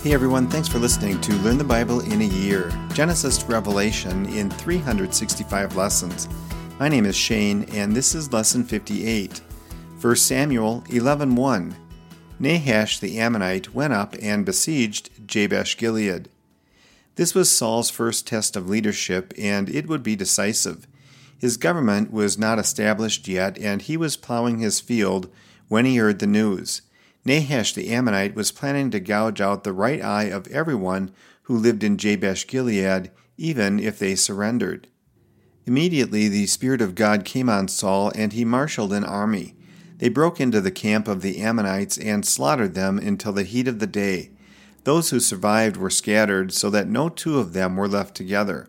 Hey everyone, thanks for listening to Learn the Bible in a Year, Genesis to Revelation in 365 lessons. My name is Shane, and this is Lesson 58. 1 Samuel 11:1. Nahash the Ammonite went up and besieged Jabesh-Gilead. This was Saul's first test of leadership, and it would be decisive. His government was not established yet, and he was plowing his field when he heard the news. Nahash the Ammonite was planning to gouge out the right eye of everyone who lived in Jabesh-Gilead, even if they surrendered. Immediately the Spirit of God came on Saul, and he marshaled an army. They broke into the camp of the Ammonites and slaughtered them until the heat of the day. Those who survived were scattered, so that no two of them were left together.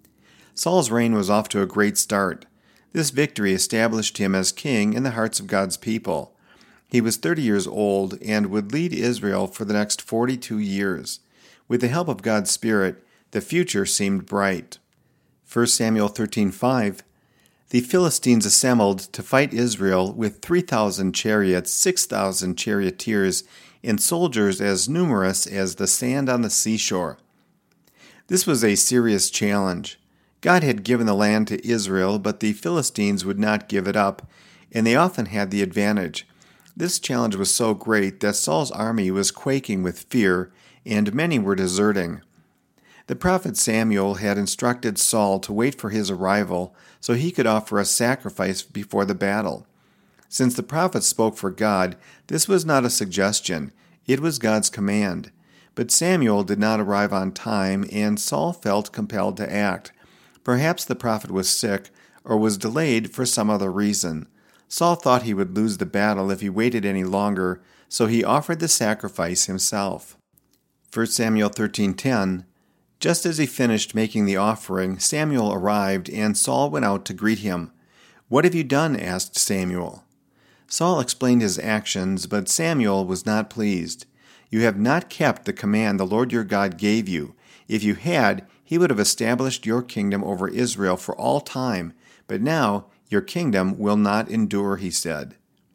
Saul's reign was off to a great start. This victory established him as king in the hearts of God's people. He was 30 years old and would lead Israel for the next 42 years. With the help of God's Spirit, the future seemed bright. 1 Samuel 13:5. The Philistines assembled to fight Israel with 3,000 chariots, 6,000 charioteers, and soldiers as numerous as the sand on the seashore. This was a serious challenge. God had given the land to Israel, but the Philistines would not give it up, and they often had the advantage. This challenge was so great that Saul's army was quaking with fear, and many were deserting. The prophet Samuel had instructed Saul to wait for his arrival so he could offer a sacrifice before the battle. Since the prophet spoke for God, this was not a suggestion, it was God's command. But Samuel did not arrive on time, and Saul felt compelled to act. Perhaps the prophet was sick or was delayed for some other reason. Saul thought he would lose the battle if he waited any longer, so he offered the sacrifice himself. 1 Samuel 13:10. Just as he finished making the offering, Samuel arrived, and Saul went out to greet him. "What have you done?" asked Samuel. Saul explained his actions, but Samuel was not pleased. "You have not kept the command the Lord your God gave you. If you had, he would have established your kingdom over Israel for all time, but now your kingdom will not endure," he said.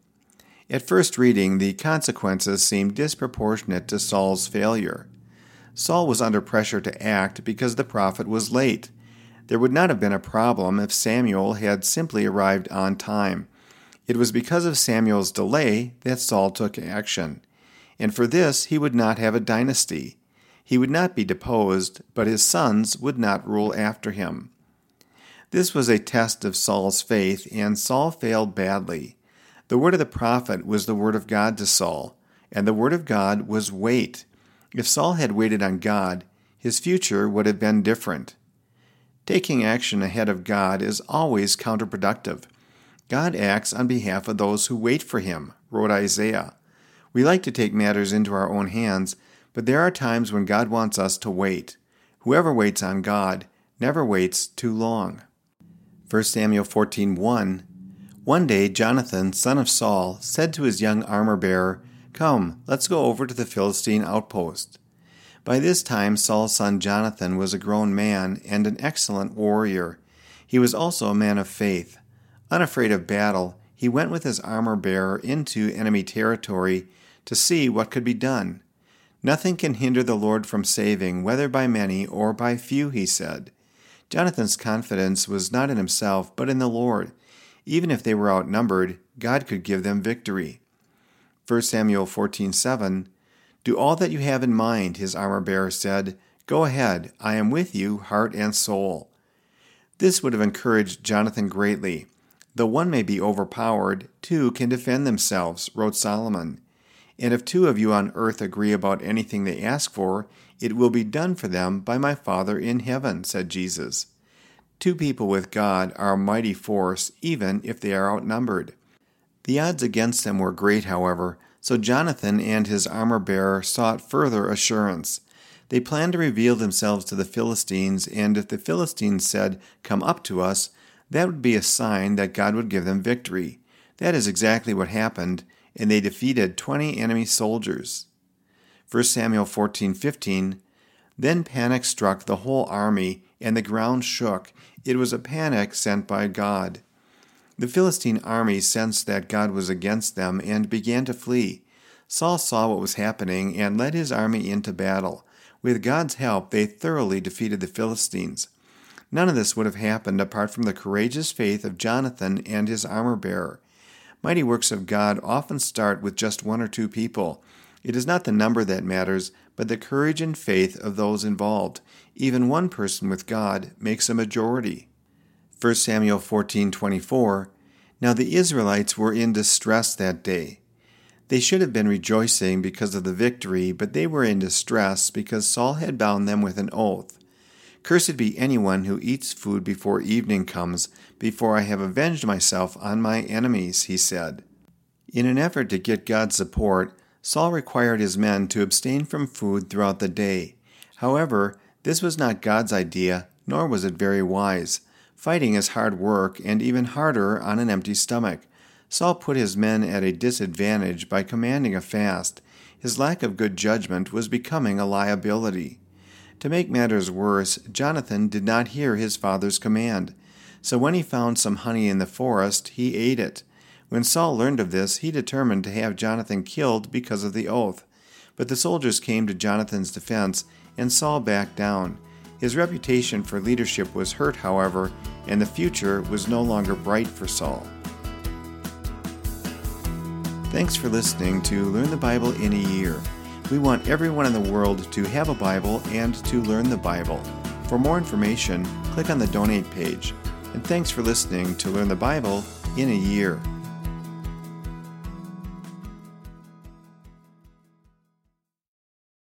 At first reading, the consequences seemed disproportionate to Saul's failure. Saul was under pressure to act because the prophet was late. There would not have been a problem if Samuel had simply arrived on time. It was because of Samuel's delay that Saul took action. And for this, he would not have a dynasty. He would not be deposed, but his sons would not rule after him. This was a test of Saul's faith, and Saul failed badly. The word of the prophet was the word of God to Saul, and the word of God was wait. If Saul had waited on God, his future would have been different. Taking action ahead of God is always counterproductive. God acts on behalf of those who wait for him, wrote Isaiah. We like to take matters into our own hands, but there are times when God wants us to wait. Whoever waits on God never waits too long. 1 Samuel 14:1. One day Jonathan, son of Saul, said to his young armor-bearer, "Come, let's go over to the Philistine outpost." By this time Saul's son Jonathan was a grown man and an excellent warrior. He was also a man of faith. Unafraid of battle, he went with his armor-bearer into enemy territory to see what could be done. "Nothing can hinder the Lord from saving, whether by many or by few," he said. Jonathan's confidence was not in himself, but in the Lord. Even if they were outnumbered, God could give them victory. 1 Samuel 14:7. "Do all that you have in mind," his armor-bearer said. "Go ahead, I am with you, heart and soul." This would have encouraged Jonathan greatly. "Though one may be overpowered, two can defend themselves," wrote Solomon. "And if two of you on earth agree about anything they ask for, it will be done for them by my Father in heaven," said Jesus. Two people with God are a mighty force, even if they are outnumbered. The odds against them were great, however, so Jonathan and his armor-bearer sought further assurance. They planned to reveal themselves to the Philistines, and if the Philistines said, "Come up to us," that would be a sign that God would give them victory. That is exactly what happened, and they defeated 20 enemy soldiers. 1 Samuel 14:15. Then panic struck the whole army, and the ground shook. It was a panic sent by God. The Philistine army sensed that God was against them and began to flee. Saul saw what was happening and led his army into battle. With God's help, they thoroughly defeated the Philistines. None of this would have happened apart from the courageous faith of Jonathan and his armor-bearer. Mighty works of God often start with just one or two people. It is not the number that matters, but the courage and faith of those involved. Even one person with God makes a majority. 1 Samuel 14:24. Now the Israelites were in distress that day. They should have been rejoicing because of the victory, but they were in distress because Saul had bound them with an oath. Cursed be anyone who eats food before evening comes, before I have avenged myself on my enemies, he said. In an effort to get God's support, Saul required his men to abstain from food throughout the day. However, this was not God's idea, nor was it very wise. Fighting is hard work, and even harder on an empty stomach. Saul put his men at a disadvantage by commanding a fast. His lack of good judgment was becoming a liability. To make matters worse, Jonathan did not hear his father's command. So when he found some honey in the forest, he ate it. When Saul learned of this, he determined to have Jonathan killed because of the oath. But the soldiers came to Jonathan's defense, and Saul backed down. His reputation for leadership was hurt, however, and the future was no longer bright for Saul. Thanks for listening to Learn the Bible in a Year. We want everyone in the world to have a Bible and to learn the Bible. For more information, click on the Donate page. And thanks for listening to Learn the Bible in a Year.